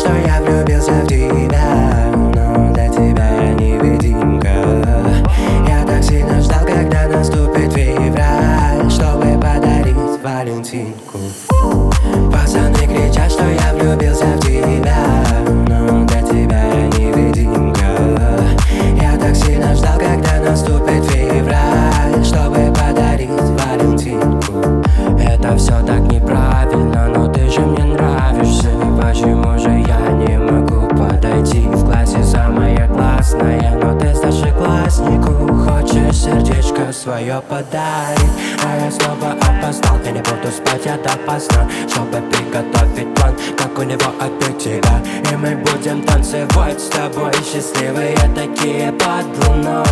что я влюбился в тебя, но для тебя я невидимка. Я так сильно ждал, когда наступит февраль, чтобы подарить Валентинку. Пацаны кричат, что я влюбился в тебя, но для тебя я невидимка. Я так сильно ждал, когда наступит февраль, чтобы подарить Валентинку. Это все так неправильно, но ты же мне нравишься. Почему же я не могу подойти? В классе самая классная, но ты старшекласснику хочешь сердечко свое подарить. А я снова опоздал, я не буду спать, я допоздна, чтобы приготовить план, как у него отбить тебя. И мы будем танцевать с тобой, счастливые такие под луной.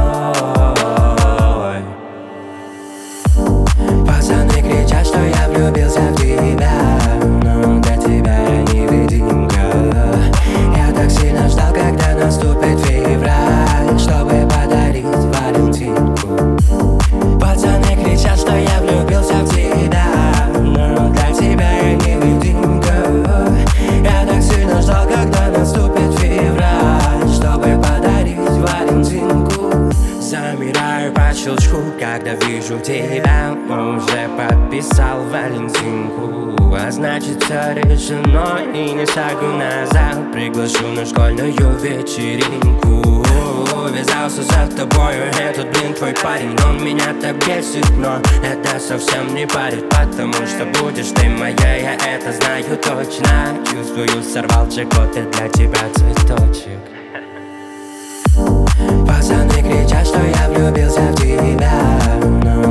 Пацаны кричат, что я влюбился в тебя, но для тебя я невидимка. Я так сильно ждал, когда наступит февраль, чтобы подарить Валентинку. Пацаны кричат, что я влюбился в тебя, но для тебя я невидимка. Я так сильно ждал, когда наступит февраль, чтобы подарить Валентинку. Замираю по щелчку, когда вижу тебя. Уже подписал Валентинку, а значит все решено и не шагу назад. Приглашу на школьную вечеринку. Увязался за тобою, этот, твой парень. Он меня так бесит, но это совсем не парит, потому что будешь ты моей, я это знаю точно. Чувствую, сорвал джекпот, и для тебя цветочек. Пацаны кричат, что я влюбился в тебя, но